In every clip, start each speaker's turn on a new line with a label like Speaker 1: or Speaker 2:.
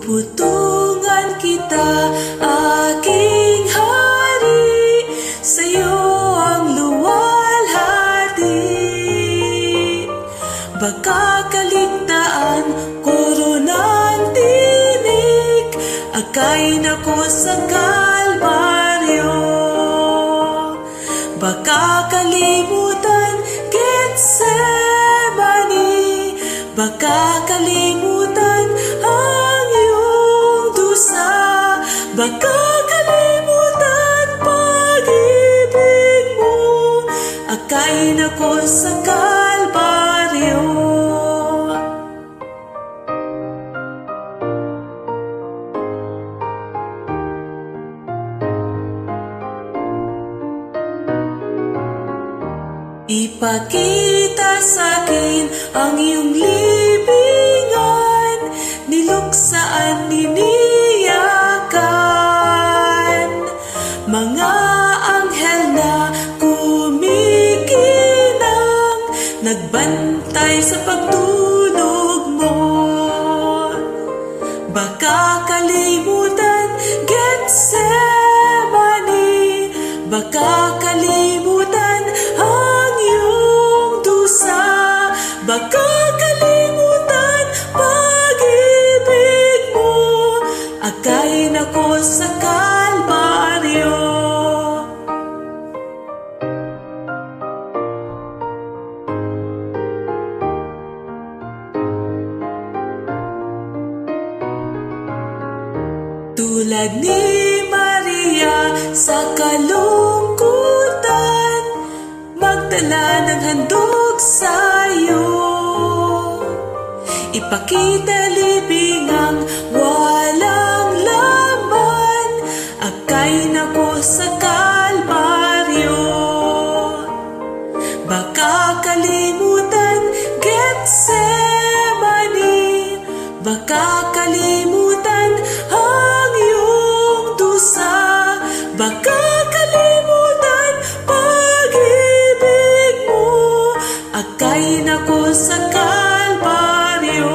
Speaker 1: Puputungan kita, aking hari, sa'yo ang luwalhati. Baka kaligtaan, koronang tinik, akayin ako sa Kalbaryo. Baka kalimutan, Getsemani, baka kalimutan ang iyong dusa, baka kalimutan pag-ibig mo, akayin ako sa Kalbaryo. Ipakita sa'kin ang iyong libingan, niluksaan, niniyakan. Mga anghel na kumikinang, nagbantay sa pagtulog mo. Baka kalimutan, Getsemani, baka kalimutan ang iyong dusa, baka kalimutan pag-ibig mo, akayin ako sa Kalbaryo. Tulad ni Maria sa kalungkutan, magdala ng handog sa'yo. Ipakita libingang walang laman, akayin ako sa Kalbaryo. Baka kalimutan, Getsemani, baka kalimutan ang iyong dusa, baka kalimutan pag-ibig mo, akayin ako sa Kalbaryo.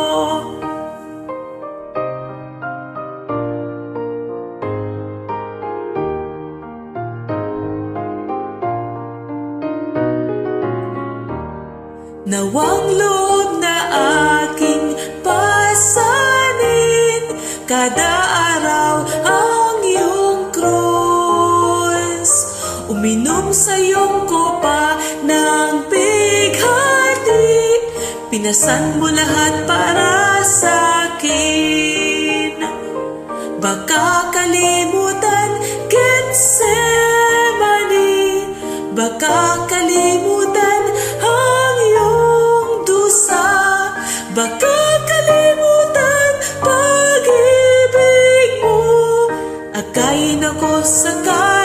Speaker 1: Nawang loob na aking pasanin, kada araw ang iyong krus. Uminom sa iyong kopa ng bighati, pinasan mo lahat para sa'kin. Baka kalimutan, Getsemani, baka kalimutan ang iyong dusa, baka kalimutan pag-ibig mo, akayin ako sa